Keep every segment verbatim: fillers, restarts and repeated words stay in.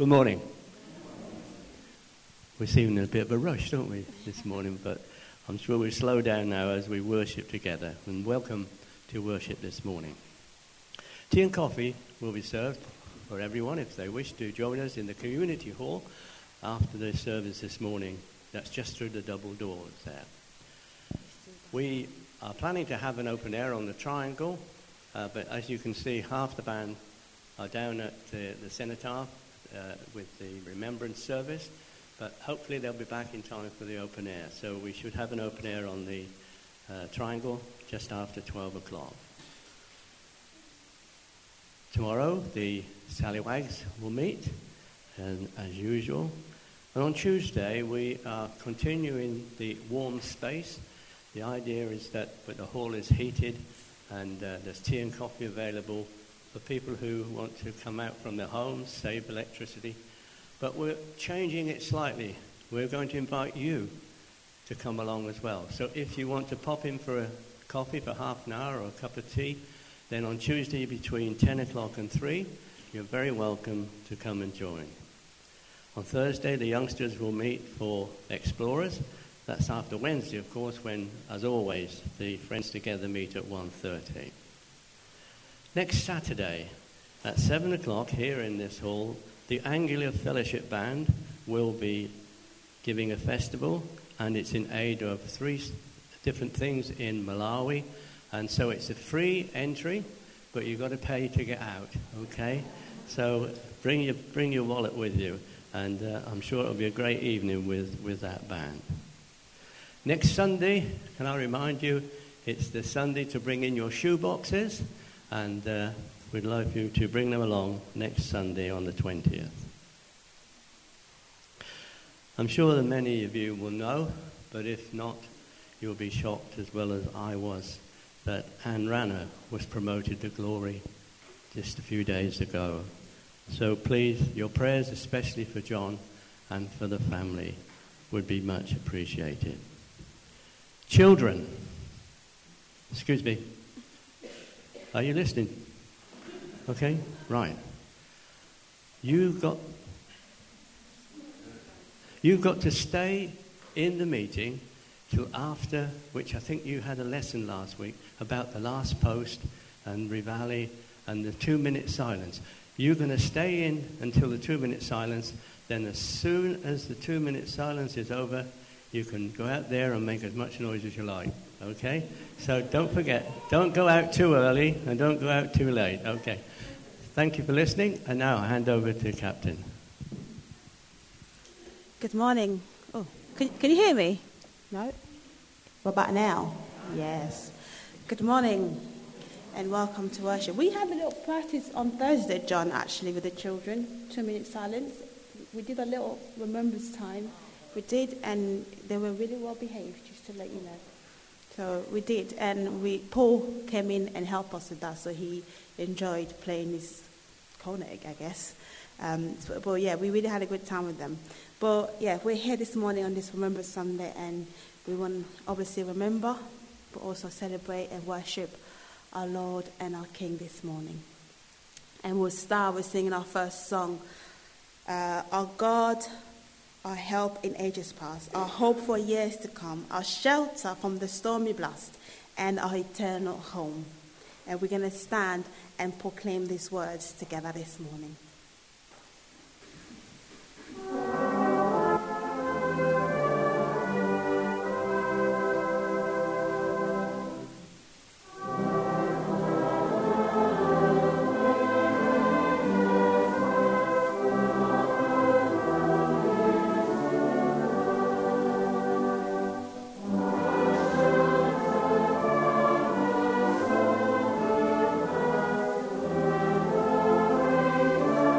Good morning. We're seeing a bit of a rush, don't we, this morning, but I'm sure we'll slow down now as we worship together. And welcome to worship this morning. Tea and coffee will be served for everyone if they wish to join us in the community hall after the service this morning. That's just through the double doors there. We are planning to have an open air on the Triangle, uh, but as you can see, half the band are down at the, the cenotaph uh, with the remembrance service, but hopefully they'll be back in time for the open air. So we should have an open air on the uh, Triangle just after twelve o'clock. Tomorrow, the Scallywags will meet, and, as usual. And on Tuesday, we are continuing the warm space. The idea is that the hall is heated, and uh, there's tea and coffee available for people who want to come out from their homes, save electricity. But we're changing it slightly. We're going to invite you to come along as well. So if you want to pop in for a coffee for half an hour or a cup of tea, then on Tuesday between ten o'clock and three, you're very welcome to come and join. On Thursday, the youngsters will meet for Explorers. That's after Wednesday, of course, when, as always, the Friends Together meet at one thirty. Next Saturday, at seven o'clock here in this hall, the Angular Fellowship Band will be giving a festival, and it's in aid of three different things in Malawi. And so it's a free entry, but you've got to pay to get out, okay? So bring your, bring your wallet with you, and uh, I'm sure it'll be a great evening with, with that band. Next Sunday, can I remind you, it's the Sunday to bring in your shoe boxes, and uh, we'd love you to bring them along next Sunday on the twentieth. I'm sure that many of you will know, but if not, you'll be shocked as well as I was, that Anne Ranner was promoted to glory just a few days ago. So please, your prayers, especially for John and for the family, would be much appreciated. Children, excuse me, are you listening? Okay, right. You've got, you've got to stay in the meeting till after, which I think you had a lesson last week about the last post and Rivali and the two-minute silence. You're going to stay in until the two-minute silence. Then as soon as the two-minute silence is over, you can go out there and make as much noise as you like, okay? So don't forget, don't go out too early and don't go out too late, okay? Thank you for listening, and now I hand over to Captain. Good morning. Oh, can, can you hear me? No? What about now? Yes. Good morning and welcome to worship. We had a little practice on Thursday, John, actually, with the children, two-minute silence. We did a little remembrance time. We did, and they were really well behaved, just to let you know. So we did, and we Paul came in and helped us with that, so he enjoyed playing his cornet, I guess. Um, so, but yeah, we really had a good time with them. But yeah, we're here this morning on this Remembrance Sunday, and we want to obviously remember, but also celebrate and worship our Lord and our King this morning. And we'll start with singing our first song, uh, Our God, our help in ages past, our hope for years to come, our shelter from the stormy blast, and our eternal home. And we're going to stand and proclaim these words together this morning. Thank you.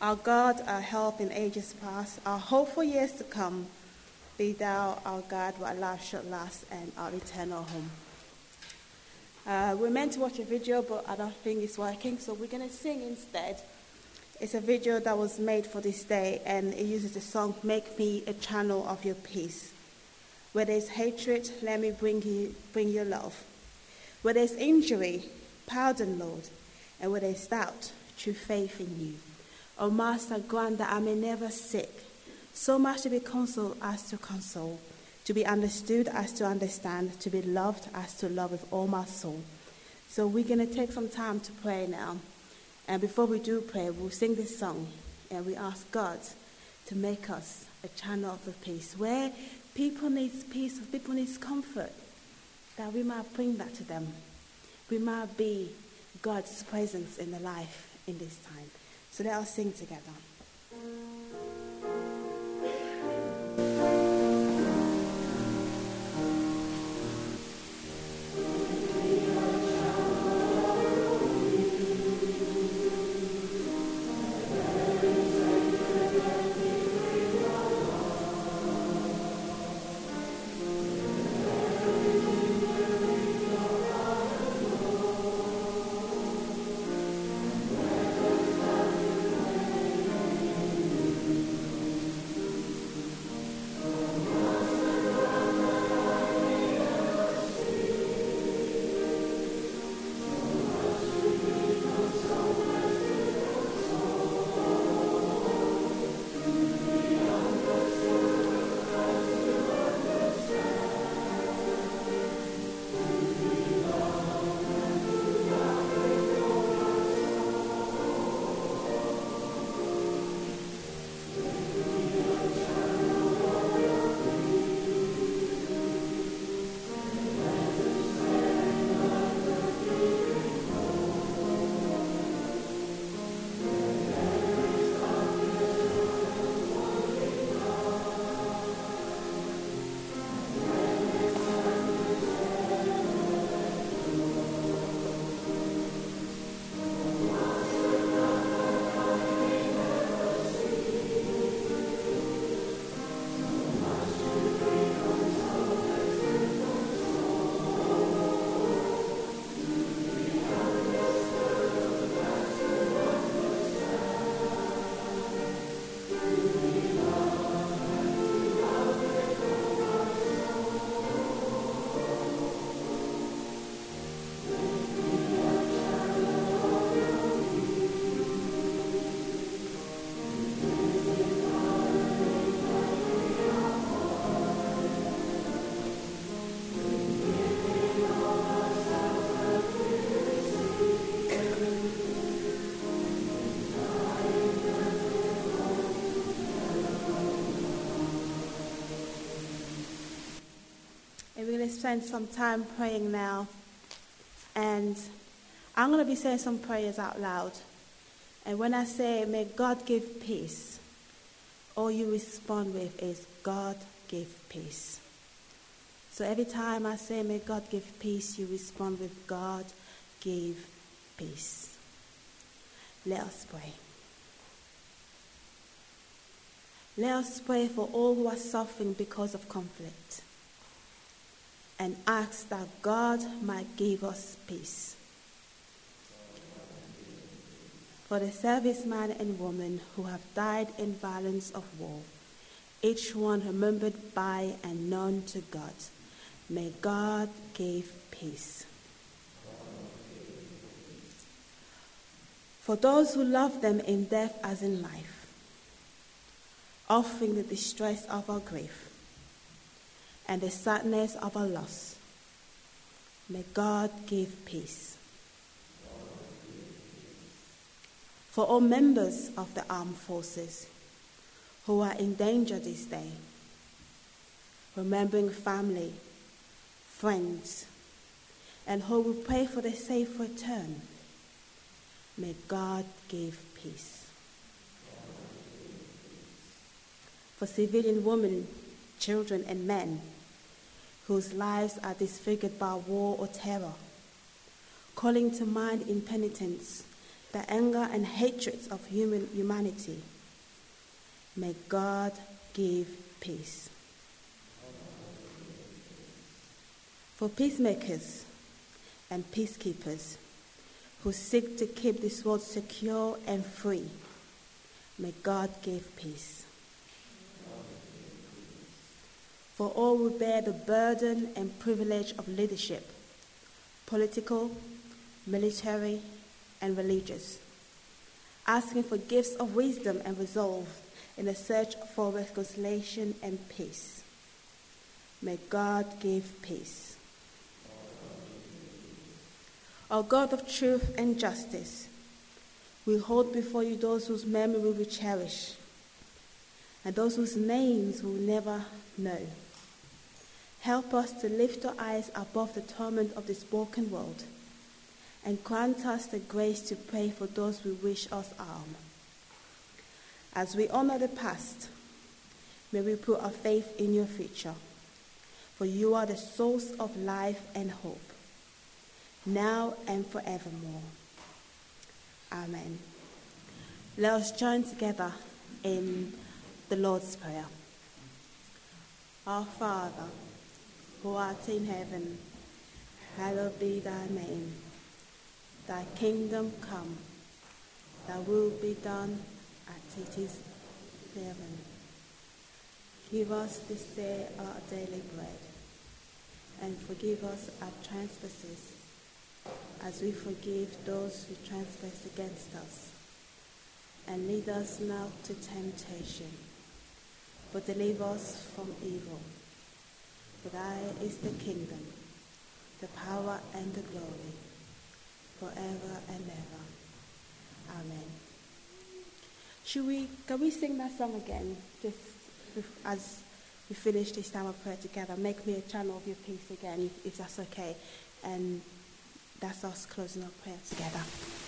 Our God, our help in ages past, our hope for years to come, be thou our God, what life should last, and our eternal home. Uh, we're meant to watch a video, but I don't think it's working, so we're going to sing instead. It's a video that was made for this day, and it uses the song, Make Me a Channel of Your Peace. Where there's hatred, let me bring you, bring your love. Where there's injury, pardon, Lord. And where there's doubt, true faith in you. O Master, grant that I may never sick, so much to be consoled as to console, to be understood as to understand, to be loved as to love with all my soul. So we're going to take some time to pray now. And before we do pray, we'll sing this song, and we ask God to make us a channel of the peace, where people need peace, people need comfort, that we might bring that to them. We might be God's presence in the life in this time. So let us sing together. We're going to spend some time praying now. And I'm going to be saying some prayers out loud. And when I say, may God give peace, all you respond with is, God give peace. So every time I say, may God give peace, you respond with, God give peace. Let us pray. Let us pray for all who are suffering because of conflict, and ask that God might give us peace. For the servicemen and women who have died in violence of war, each one remembered by and known to God, may God give peace. For those who love them in death as in life, offering the distress of our grief and the sadness of our loss, may God give peace. For all members of the armed forces who are in danger this day, remembering family, friends, and who will pray for their safe return, may God give peace. For civilian women, children, and men whose lives are disfigured by war or terror, calling to mind in penitence the anger and hatred of human humanity. May God give peace. For peacemakers and peacekeepers who seek to keep this world secure and free, may God give peace. For all who bear the burden and privilege of leadership, political, military, and religious, asking for gifts of wisdom and resolve in the search for reconciliation and peace. May God give peace. O God of truth and justice, we hold before you those whose memory we cherish and those whose names we'll never know. Help us to lift our eyes above the torment of this broken world and grant us the grace to pray for those we wish us harm. As we honor the past, may we put our faith in your future, for you are the source of life and hope, now and forevermore. Amen. Let us join together in the Lord's Prayer. Our Father, who art in heaven, hallowed be thy name. Thy kingdom come, thy will be done as it is in heaven. Give us this day our daily bread, and forgive us our trespasses, as we forgive those who trespass against us. And lead us not to temptation, but deliver us from evil. For thine is the kingdom, the power, and the glory, forever and ever. Amen. Should we, can we sing that song again, just as we finish this time of prayer together? Make me a channel of your peace again, if that's okay. And that's us closing our prayer together.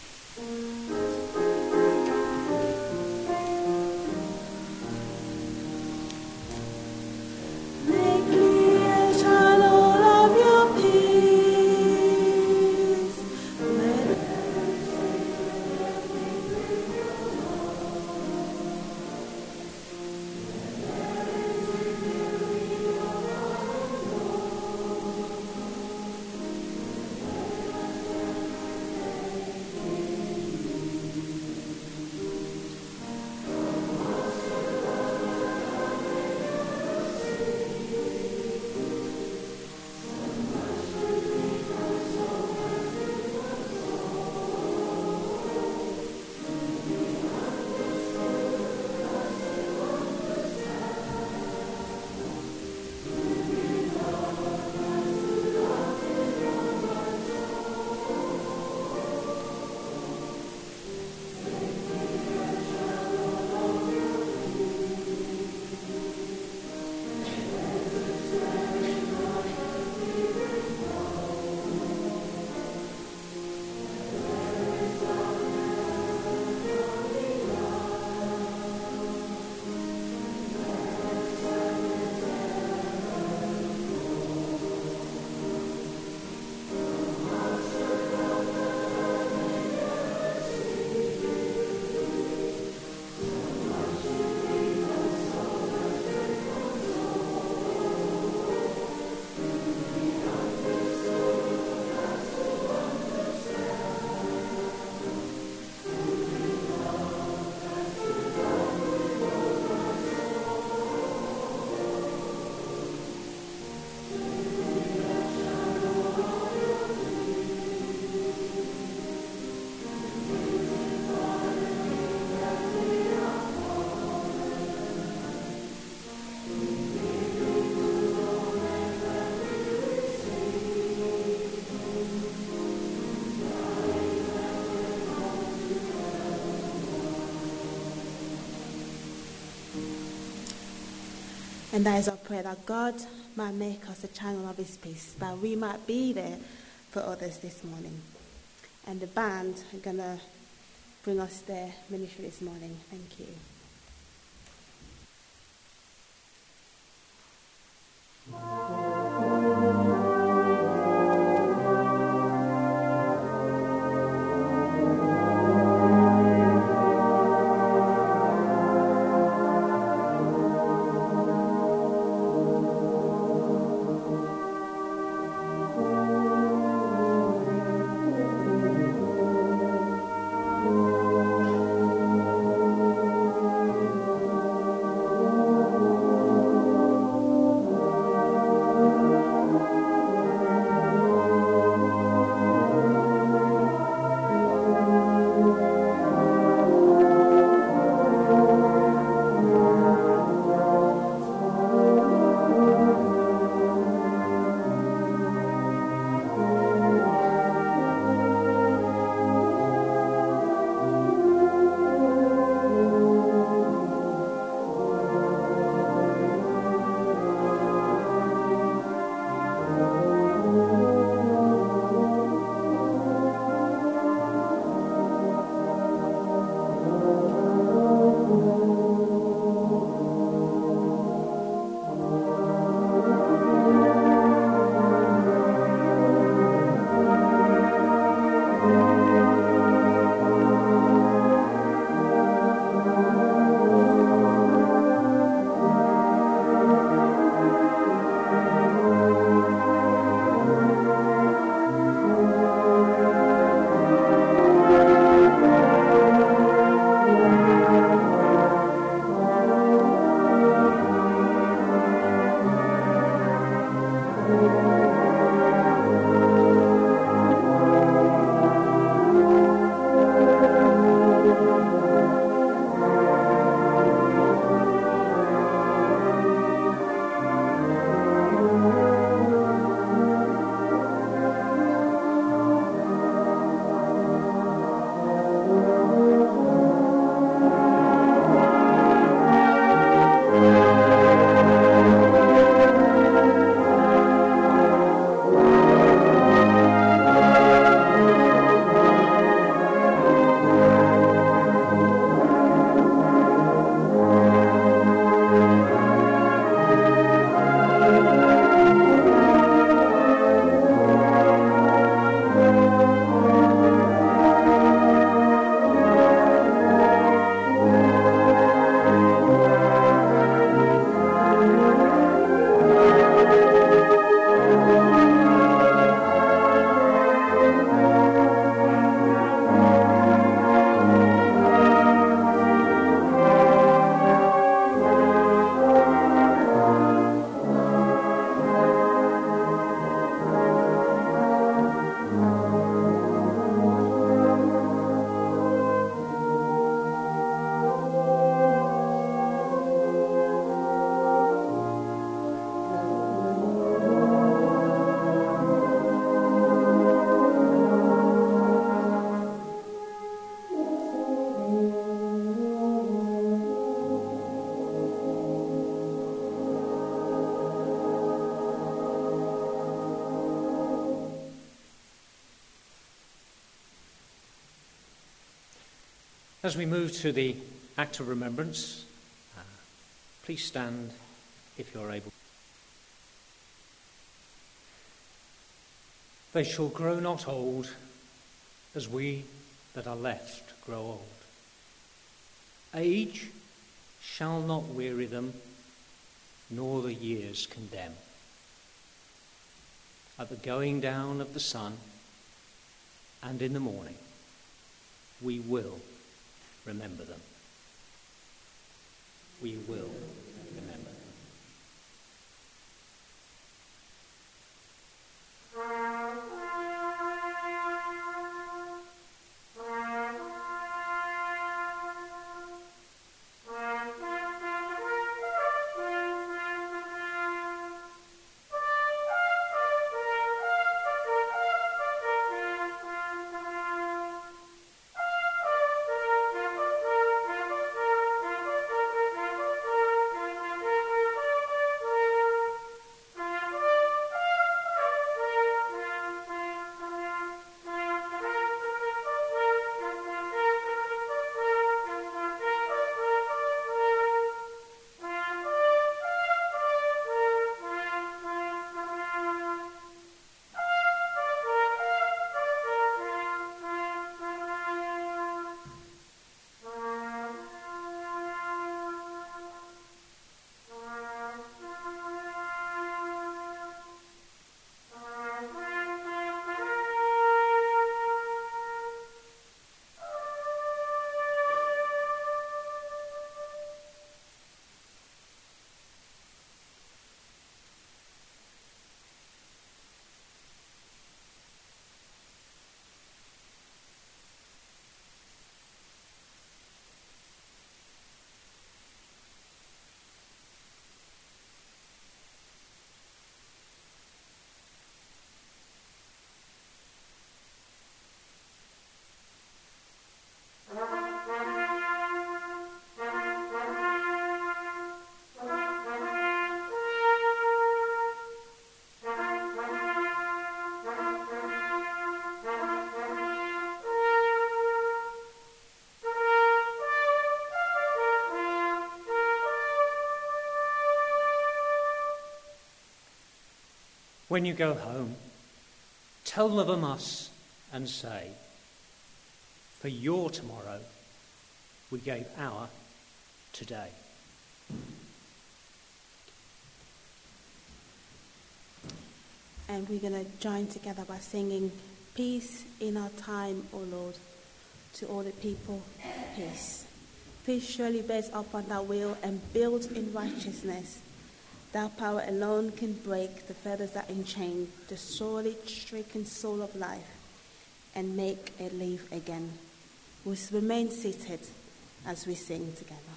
And that is our prayer, that God might make us a channel of his peace, that we might be there for others this morning. And the band are going to bring us their ministry this morning. Thank you. As we move to the act of remembrance, uh, please stand if you're able. They shall grow not old, as we that are left grow old. Age shall not weary them, nor the years condemn. At the going down of the sun, and in the morning, we will remember them. We will remember them. When you go home, tell them of us and say, for your tomorrow, we gave our today. And we're going to join together by singing, Peace in our time, O Lord, to all the people, peace. Peace surely bears upon thy will and builds in righteousness. Thy power alone can break the fetters that enchain the sorely stricken soul of life and make it live again. We remain seated as we sing together.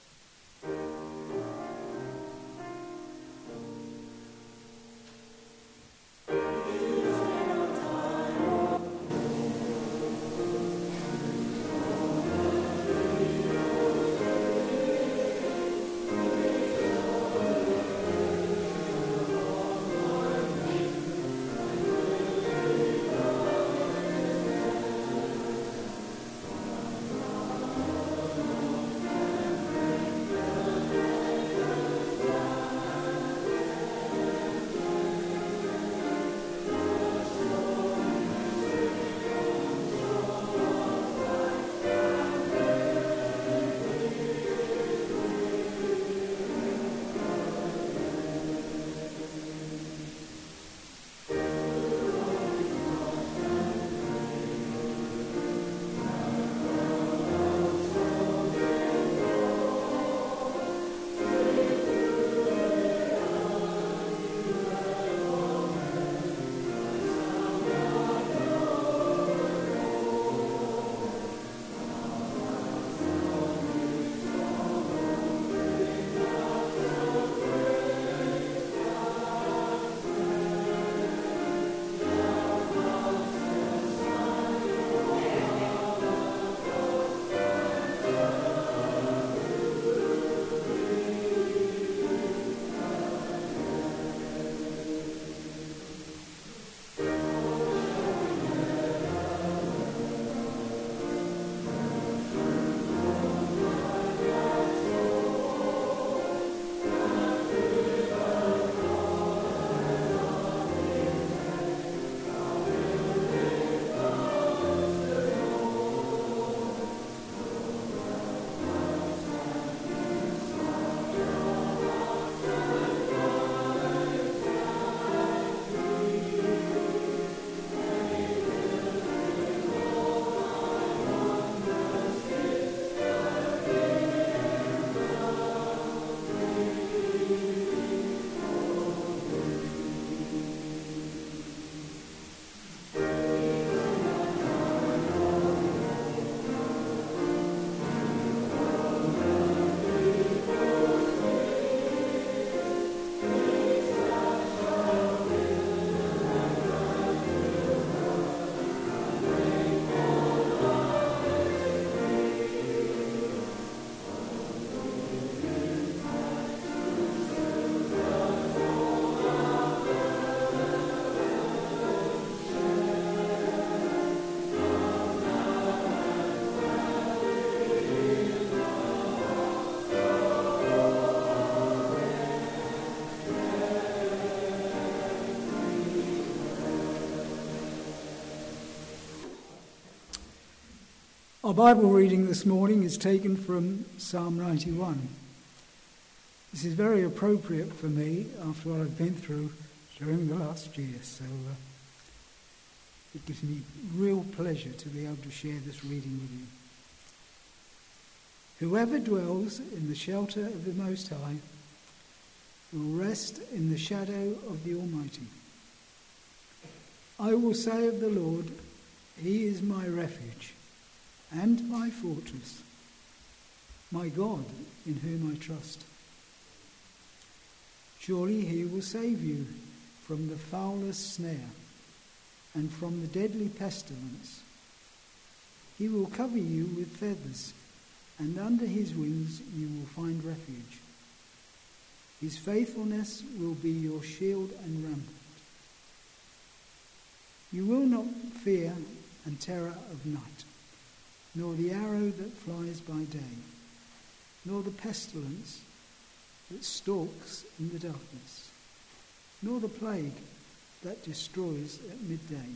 Our Bible reading this morning is taken from Psalm ninety-one. This is very appropriate for me after what I've been through during the last year, so uh, it gives me real pleasure to be able to share this reading with you. Whoever dwells in the shelter of the Most High will rest in the shadow of the Almighty. I will say of the Lord, He is my refuge and my fortress, my God in whom I trust. Surely He will save you from the fowler's snare and from the deadly pestilence. He will cover you with feathers, and under His wings you will find refuge. His faithfulness will be your shield and rampart. You will not fear and terror of night, nor the arrow that flies by day, nor the pestilence that stalks in the darkness, nor the plague that destroys at midday.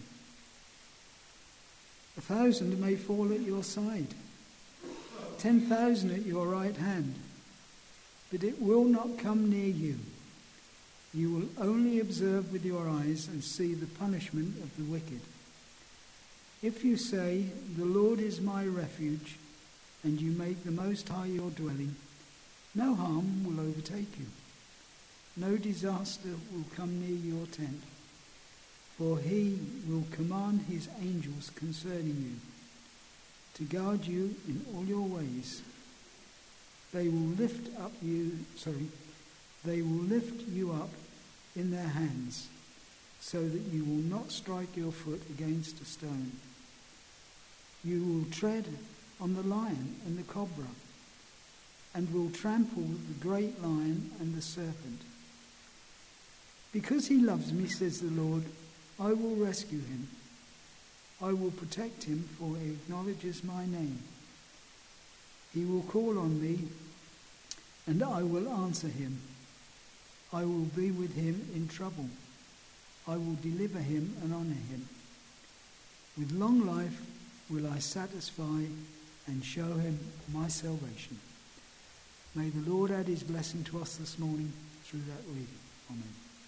A thousand may fall at your side, ten thousand at your right hand, but it will not come near you. You will only observe with your eyes and see the punishment of the wicked. If you say, the Lord is my refuge, and you make the Most High your dwelling, no harm will overtake you, No disaster will come near your tent, for he will command his angels concerning you, to guard you in all your ways. They will lift up you, sorry, they will lift you up in their hands, so that you will not strike your foot against a stone. You will tread on the lion and the cobra, and will trample the great lion and the serpent. Because he loves me, says the Lord, I will rescue him. I will protect him, for he acknowledges my name. He will call on me, and I will answer him. I will be with him in trouble. I will deliver him and honor him. With long life will I satisfy and show him my salvation. May the Lord add his blessing to us this morning through that reading. Amen.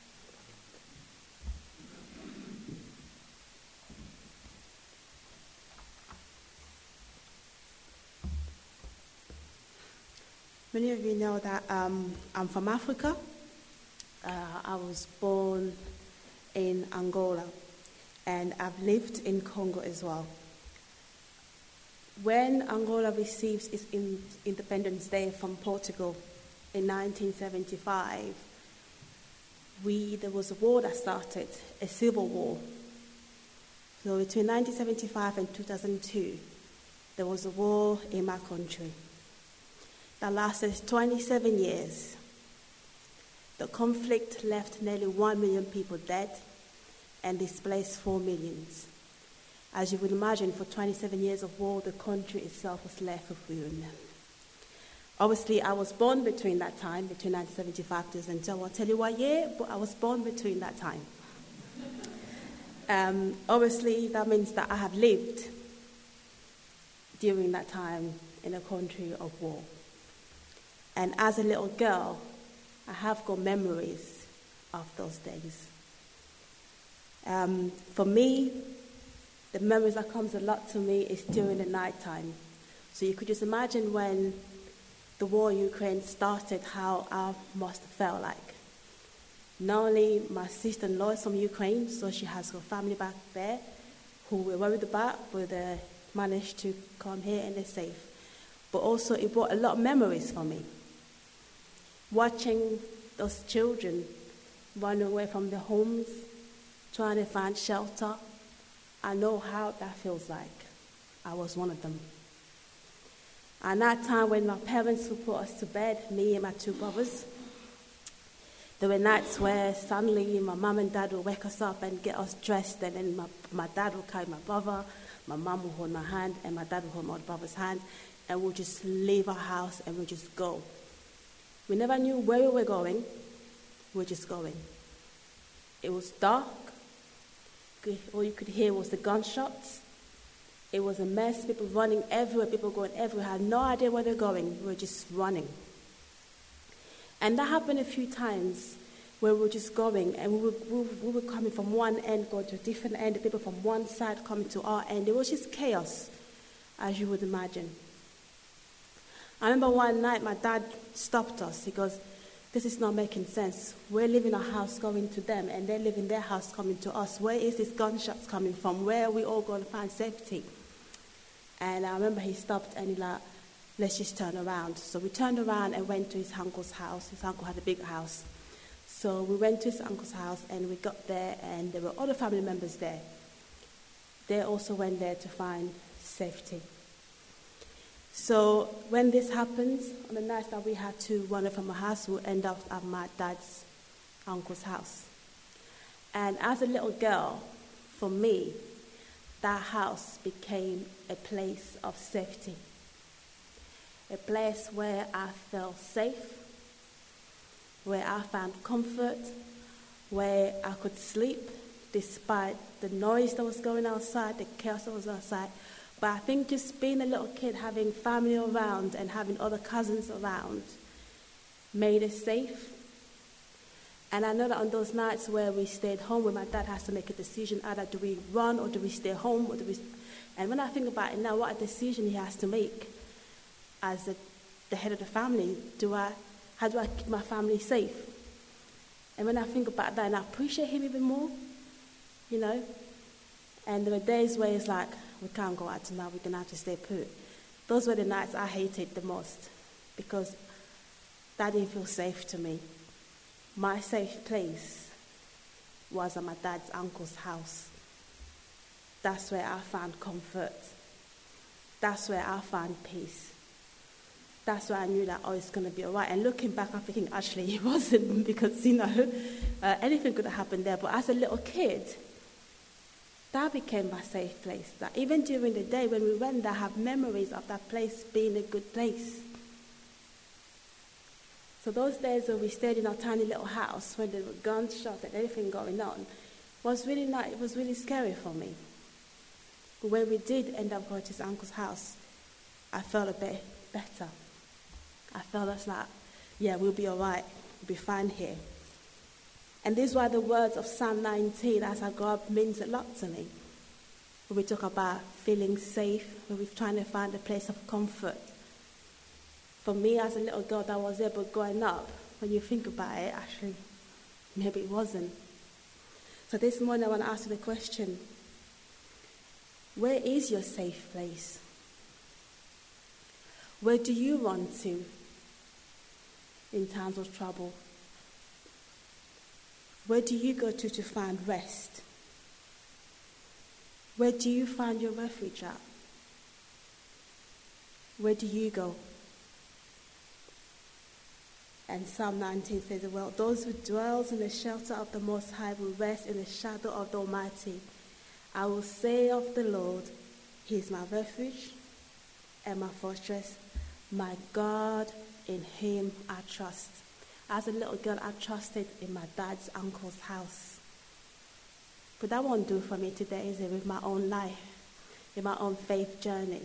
Many of you know that um, I'm from Africa. Uh, I was born in Angola, and I've lived in Congo as well. When Angola received its in- Independence Day from Portugal in nineteen seventy-five, we there was a war that started, a civil war. So between nineteen seventy-five and two thousand two, there was a war in my country that lasted twenty-seven years. The conflict left nearly one million people dead and displaced four millions. As you would imagine, for twenty-seven years of war, the country itself was left with ruin. Obviously, I was born between that time, between nineteen seventy-five and two thousand two. I won't tell you what year, but I was born between that time. Um, obviously, that means that I have lived during that time in a country of war. And as a little girl, I have got memories of those days. Um, for me, the memories that comes a lot to me is during the night time. So you could just imagine when the war in Ukraine started, how I must have felt like. Not only my sister-in-law is from Ukraine, so she has her family back there, who we're worried about, but they managed to come here and they're safe. But also it brought a lot of memories for me. Watching those children run away from their homes, trying to find shelter, I know how that feels like. I was one of them. And that time when my parents would put us to bed, me and my two brothers, there were nights where suddenly my mum and dad would wake us up and get us dressed, and then my, my dad would carry my brother, my mum would hold my hand, and my dad would hold my brother's hand, and we'll just leave our house and we'll just go. We never knew where we were going. We were just going. It was dark. All you could hear was the gunshots. It was a mess. People running everywhere. People going everywhere. Had no idea where they're going. We were just running. And that happened a few times where we were just going, and we were, we were, we were coming from one end, going to a different end. The people from one side coming to our end. It was just chaos, as you would imagine. I remember one night my dad stopped us. He goes, this is not making sense. We're leaving our house going to them, and they're leaving their house coming to us. Where is this gunshots coming from? Where are we all going to find safety? And I remember he stopped and he like, let's just turn around. So we turned around and went to his uncle's house. His uncle had a big house. So we went to his uncle's house and we got there, and there were other family members there. They also went there to find safety. So when this happens, on the night that we had to run from our house, we end up at my dad's uncle's house. And as a little girl, for me, that house became a place of safety. A place where I felt safe, where I found comfort, where I could sleep despite the noise that was going outside, the chaos that was outside. But I think just being a little kid, having family around and having other cousins around made us safe. And I know that on those nights where we stayed home, where my dad has to make a decision, either do we run or do we stay home? Or do we... And when I think about it now, what a decision he has to make as the, the head of the family. Do I, how do I keep my family safe? And when I think about that, and I appreciate him even more, you know. And there were days where it's like, we can't go out tonight, we're going to have to stay put. Those were the nights I hated the most because that didn't feel safe to me. My safe place was at my dad's uncle's house. That's where I found comfort. That's where I found peace. That's where I knew that, oh, it's going to be all right. And looking back, I'm thinking, actually, it wasn't because, you know, uh, anything could have happened there. But as a little kid, that became my safe place. That even during the day when we went there, I have memories of that place being a good place. So those days when we stayed in our tiny little house, when there were gunshots and everything going on, was really not, it was really scary for me. But when we did end up going to his uncle's house, I felt a bit better. I felt us like, yeah, we'll be all right. We'll be fine here. And these were the words of Psalm nineteen as I grow up means a lot to me. When we talk about feeling safe, when we're trying to find a place of comfort. For me as a little girl that was there, but growing up, when you think about it, actually, maybe it wasn't. So this morning I want to ask you the question, where is your safe place? Where do you run to in times of trouble? Where do you go to to find rest? Where do you find your refuge at? Where do you go? And Psalm nineteen says, well, those who dwells in the shelter of the Most High will rest in the shadow of the Almighty. I will say of the Lord, He is my refuge and my fortress, my God, in Him I trust. As a little girl, I trusted in my dad's uncle's house. But that won't do for me today, is it, with my own life, in my own faith journey?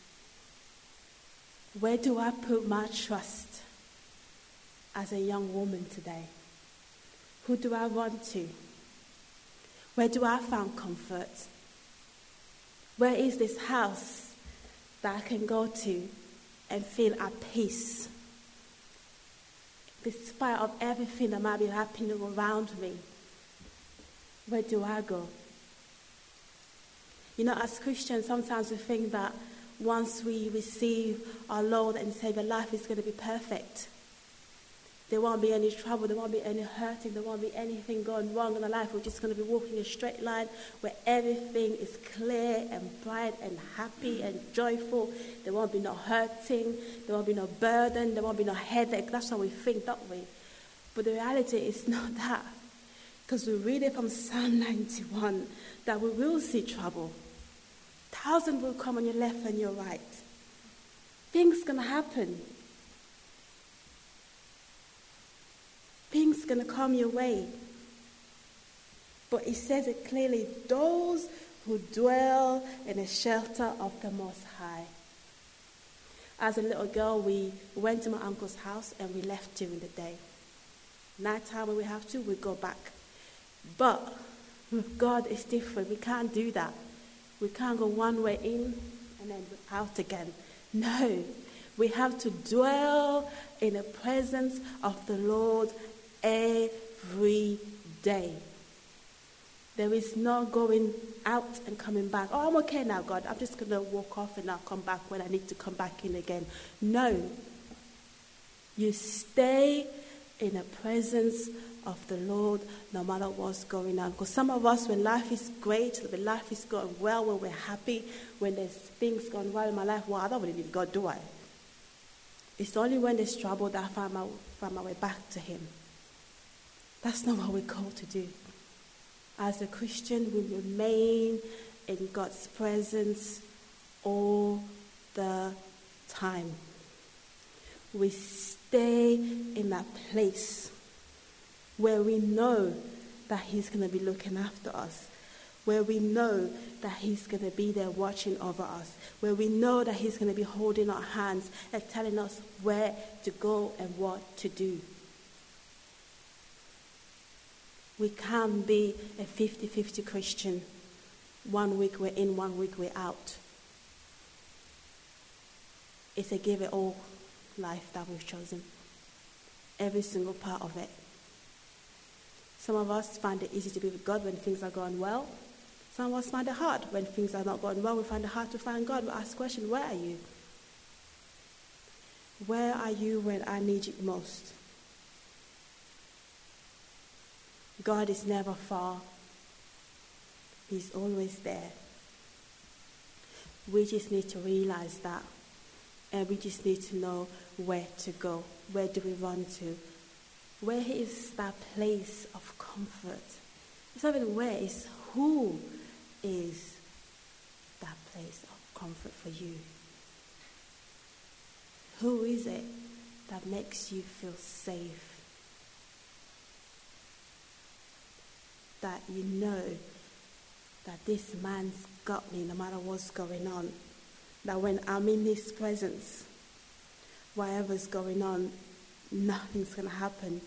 Where do I put my trust as a young woman today? Who do I run to? Where do I find comfort? Where is this house that I can go to and feel at peace? Despite of everything that might be happening around me, where do I go? You know, as Christians, sometimes we think that once we receive our Lord and Savior, life is going to be perfect. There won't be any trouble, there won't be any hurting, there won't be anything going wrong in our life. We're just going to be walking a straight line where everything is clear and bright and happy and joyful. There won't be no hurting, there won't be no burden, there won't be no headache. That's what we think, don't we? But the reality is not that. Because we read it from Psalm ninety-one that we will see trouble. Thousands will come on your left and your right. Things going to happen. Things going to come your way. But it says it clearly, those who dwell in the shelter of the Most High. As a little girl, we went to my uncle's house and we left during the day. Night time when we have to, we go back. But with God, it's different. We can't do that. We can't go one way in and then out again. No, we have to dwell in the presence of the Lord every day. There is no going out and coming back. Oh, I'm okay now, God. I'm just going to walk off and I'll come back when I need to come back in again. No. You stay in the presence of the Lord no matter what's going on. Because some of us, when life is great, when life is going well, when we're happy, when there's things going well in my life, well, I don't really need God, do I? It's only when there's trouble that I find my, find my way back to Him. That's not what we're called to do. As a Christian, we remain in God's presence all the time. We stay in that place where we know that He's going to be looking after us, where we know that He's going to be there watching over us, where we know that He's going to be holding our hands and telling us where to go and what to do. We can't be a fifty-fifty Christian. One week we're in, one week we're out. It's a give it all life that we've chosen. Every single part of it. Some of us find it easy to be with God when things are going well. Some of us find it hard when things are not going well. We find it hard to find God. We ask the question, where are you? Where are you when I need you most? God is never far. He's always there. We just need to realize that. And we just need to know where to go. Where do we run to? Where is that place of comfort? It's not even where, it's who is that place of comfort for you. Who is it that makes you feel safe? That you know that this man's got me no matter what's going on. That when I'm in his presence, whatever's going on, nothing's going to happen.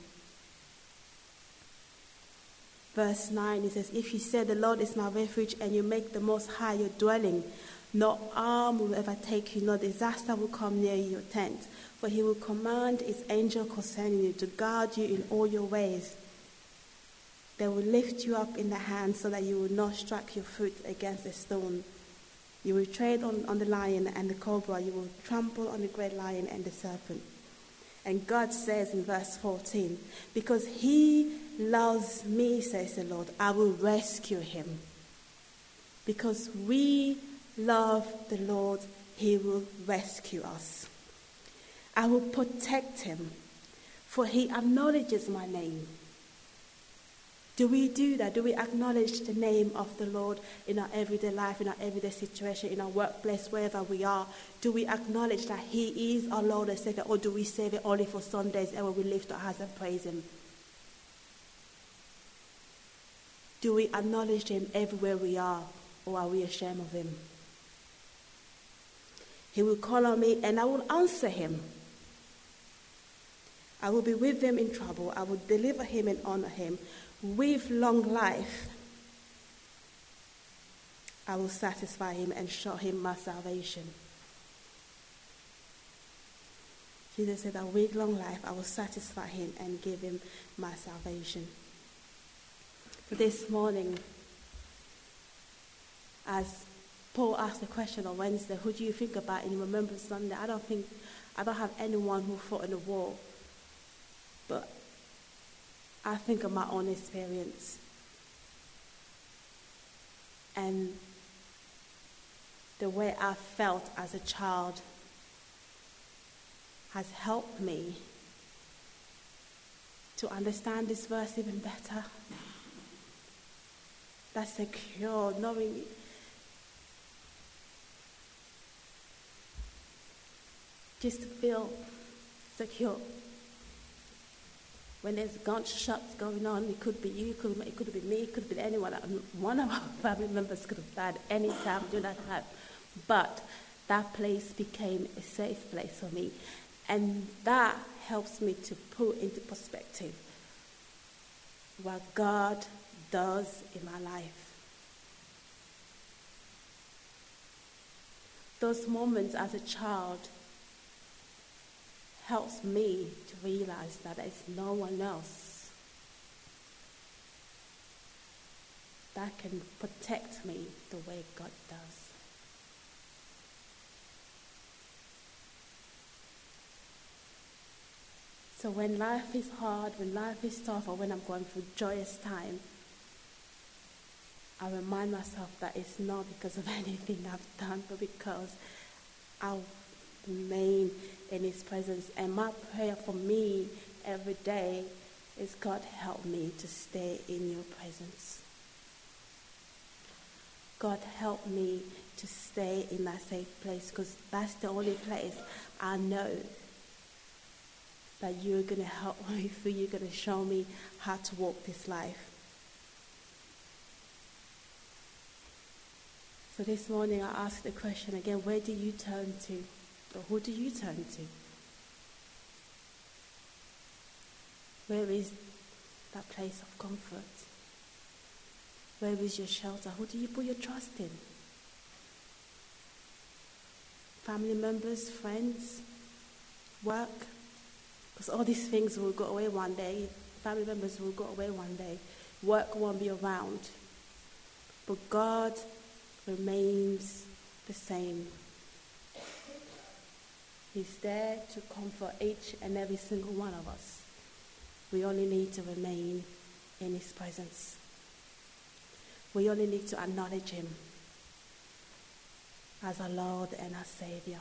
Verse nine, it says, if you say the Lord is my refuge and you make the Most High your dwelling, no harm will ever take you, no disaster will come near your tent. For he will command his angel concerning you to guard you in all your ways. They will lift you up in the hand so that you will not strike your foot against a stone. You will tread on, on the lion and the cobra. You will trample on the great lion and the serpent. And God says in verse fourteen, because he loves me, says the Lord, I will rescue him. Because we love the Lord, he will rescue us. I will protect him, for he acknowledges my name. Do we do that? Do we acknowledge the name of the Lord in our everyday life, in our everyday situation, in our workplace, wherever we are? Do we acknowledge that he is our Lord and Savior, or do we save it only for Sundays and when we lift our hands and praise him? Do we acknowledge him everywhere we are, or are we ashamed of him? He will call on me and I will answer him. I will be with him in trouble. I will deliver him and honor him. With long life, I will satisfy him and show him my salvation. Jesus said that with long life, I will satisfy him and give him my salvation. For this morning, as Paul asked the question on Wednesday, who do you think about in Remembrance Sunday? I don't think, I don't have anyone who fought in the war, but I think of my own experience. And the way I felt as a child has helped me to understand this verse even better. That secure, knowing just to feel secure. When there's gunshots going on, it could be you, it could, it could be me, it could be anyone. One of our family members could have died any time during that time. But that place became a safe place for me. And that helps me to put into perspective what God does in my life. Those moments as a child helps me to realize that there's no one else that can protect me the way God does. So when life is hard, when life is tough, or when I'm going through joyous time, I remind myself that it's not because of anything I've done, but because I'll remain in his presence. And my prayer for me every day is, God, help me to stay in your presence. God, help me to stay in that safe place, because that's the only place I know that you're going to help me through. You're going to show me how to walk this life. So this morning I ask the question again, where do you turn to? Or who do you turn to? Where is that place of comfort? Where is your shelter? Who do you put your trust in? Family members, friends, work? Because all these things will go away one day. family members will go away one day. Work won't be around. But God remains the same. He's there to comfort each and every single one of us. We only need to remain in his presence. We only need to acknowledge him as our Lord and our Savior.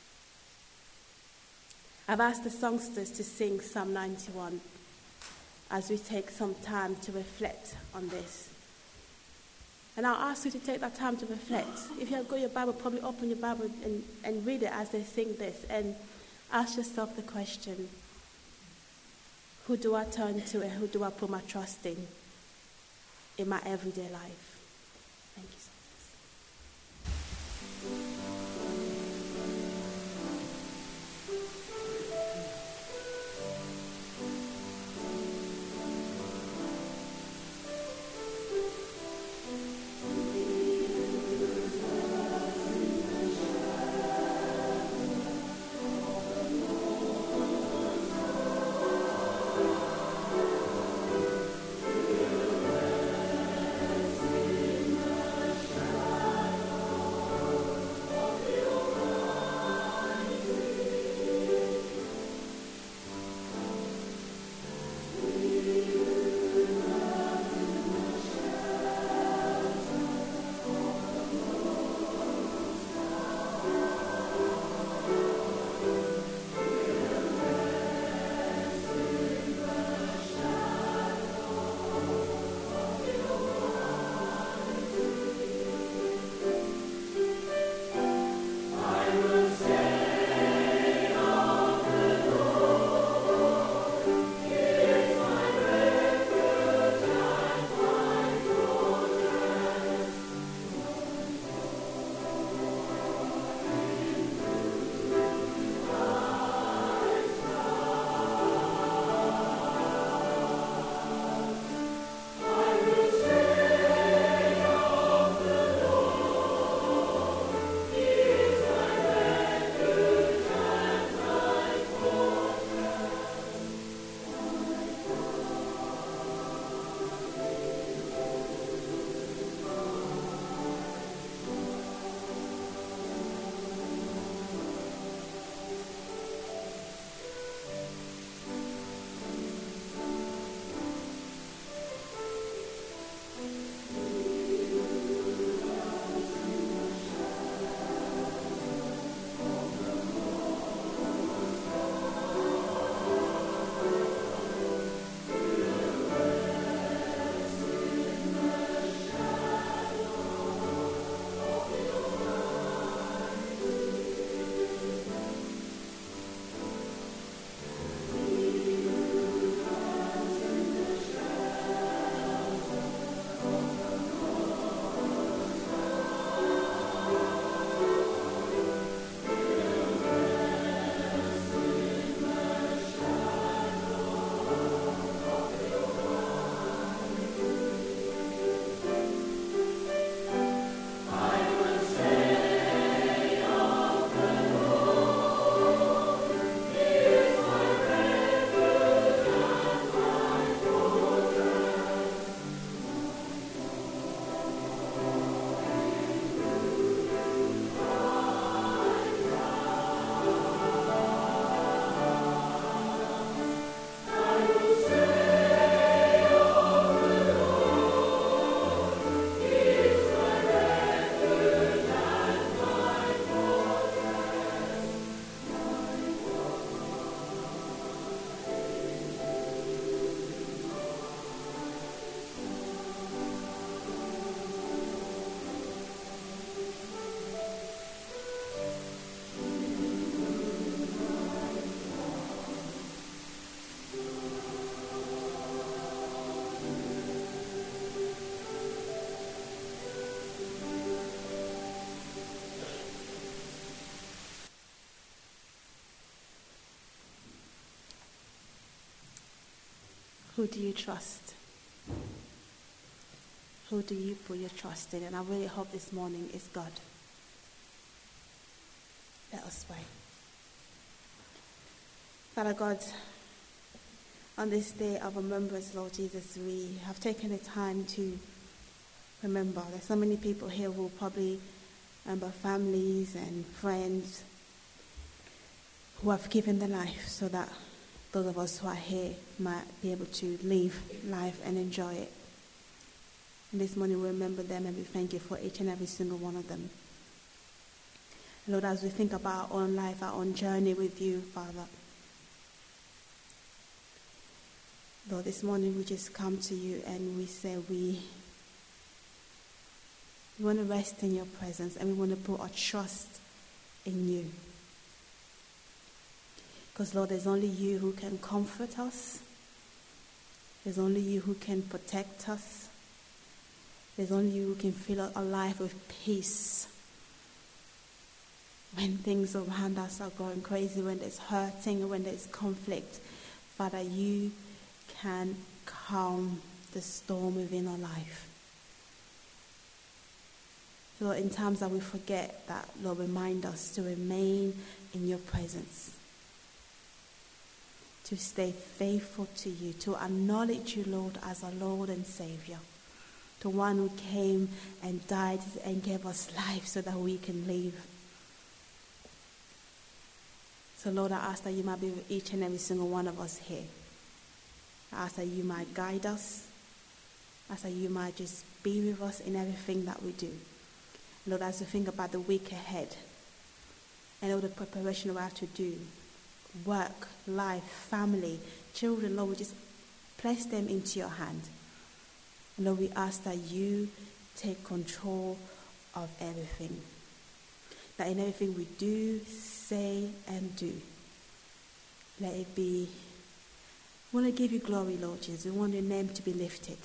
I've asked the songsters to sing Psalm ninety-one as we take some time to reflect on this. And I'll ask you to take that time to reflect. If you have got your Bible, probably open your Bible and, and read it as they sing this. And ask yourself the question, who do I turn to and who do I put my trust in in my everyday life? Thank you so much. Who do you trust? Who do you put your trust in? And I really hope this morning is God. Let us pray. Father God, On this day of remembrance, Lord Jesus, we have taken the time to remember. There's so many people here who will probably remember families and friends who have given their life so that those of us who are here might be able to live life and enjoy it. And this morning we remember them and we thank you for each and every single one of them. Lord, as we think about our own life, our own journey with you, Father, Lord, this morning we just come to you and we say we, we want to rest in your presence and we want to put our trust in you. Because, Lord, there's only you who can comfort us. There's only you who can protect us. There's only you who can fill our life with peace. When things around us are going crazy, when there's hurting, when there's conflict, Father, you can calm the storm within our life. Lord, in times that we forget that, Lord, remind us to remain in your presence, to stay faithful to you, to acknowledge you, Lord, as our Lord and Savior, the one who came and died and gave us life so that we can live. So, Lord, I ask that you might be with each and every single one of us here. I ask that you might guide us. I ask that you might just be with us in everything that we do. Lord, as we think about the week ahead and all the preparation we have to do, work, life, family, children, Lord, we just place them into your hand. Lord, we ask that you take control of everything. That in everything we do, say, and do, let it be, we want to give you glory, Lord Jesus. We want your name to be lifted.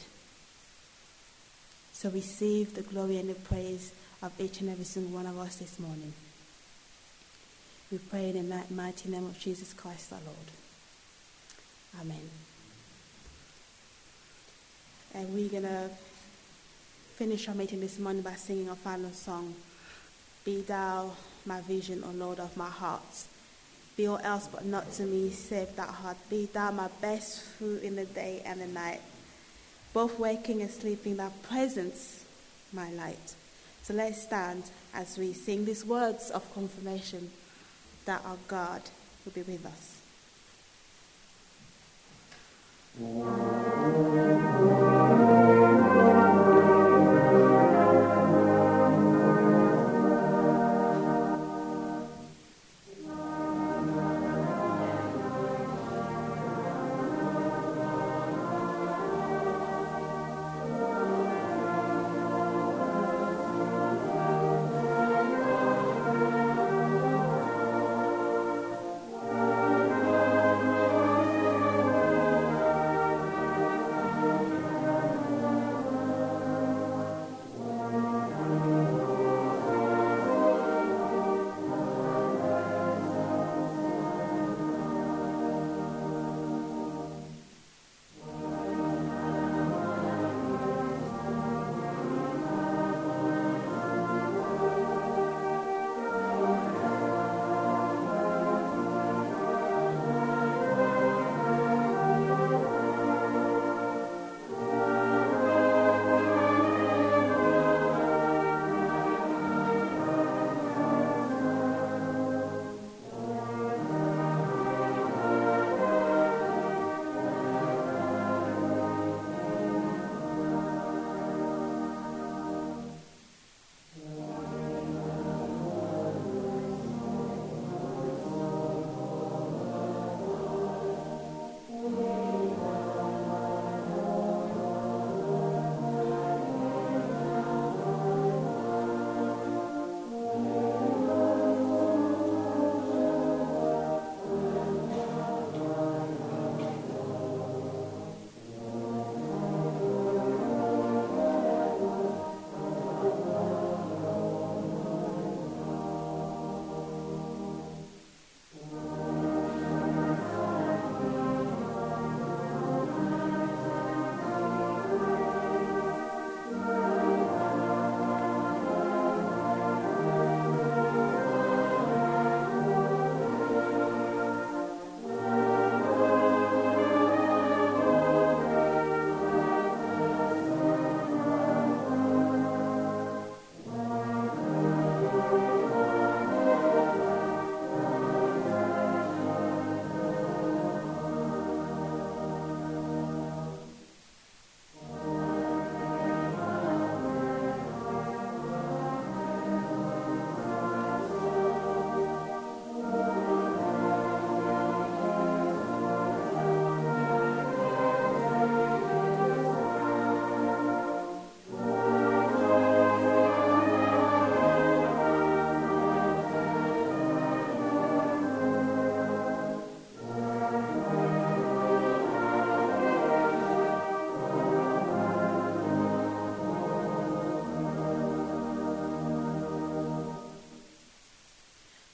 So receive the glory and the praise of each and every single one of us this morning. We pray in the mighty name of Jesus Christ our Lord. Amen. And we're going to finish our meeting this morning by singing our final song. Be thou my vision, O Lord of my heart. Be all else but not to me, save that heart. Be thou my best food in the day and the night. Both waking and sleeping, thy presence my light. So let's stand as we sing these words of confirmation that our God will be with us. Thank you.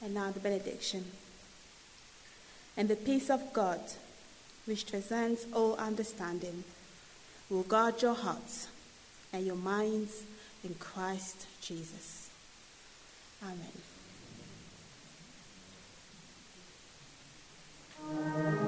And now the benediction. And the peace of God, which transcends all understanding, will guard your hearts and your minds in Christ Jesus. Amen.